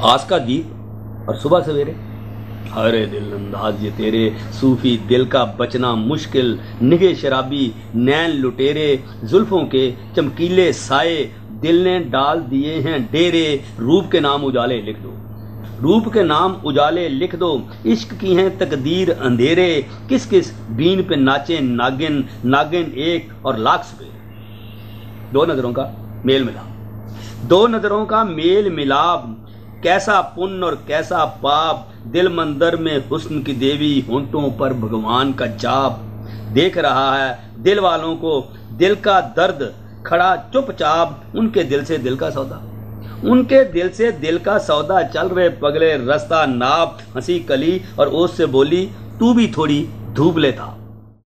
आस का दीप और सुबह सवेरे। अरे दिल अंदाज ये तेरे, सूफी दिल का बचना मुश्किल, निगे शराबी नैन लुटेरे, जुल्फों के चमकीले साए, दिल ने डाल दिए हैं डेरे, रूप के नाम उजाले लिख दो, रूप के नाम उजाले लिख दो, इश्क की हैं तकदीर अंधेरे, किस किस बीन पे नाचे नागिन, नागिन एक और लाख सवेरे। दो नजरों का मेल मिलाप, दो नजरों का मेल मिलाप, कैसा पुण्य और कैसा पाप, दिल मंदिर में हुस्न की देवी, होंठों पर भगवान का जाप, देख रहा है दिल वालों को दिल का दर्द, खड़ा चुपचाप, उनके दिल से दिल का सौदा, उनके दिल से दिल का सौदा, चल रहे पगले रास्ता नाप, हंसी कली और ओस से बोली तू भी थोड़ी धूप लेता।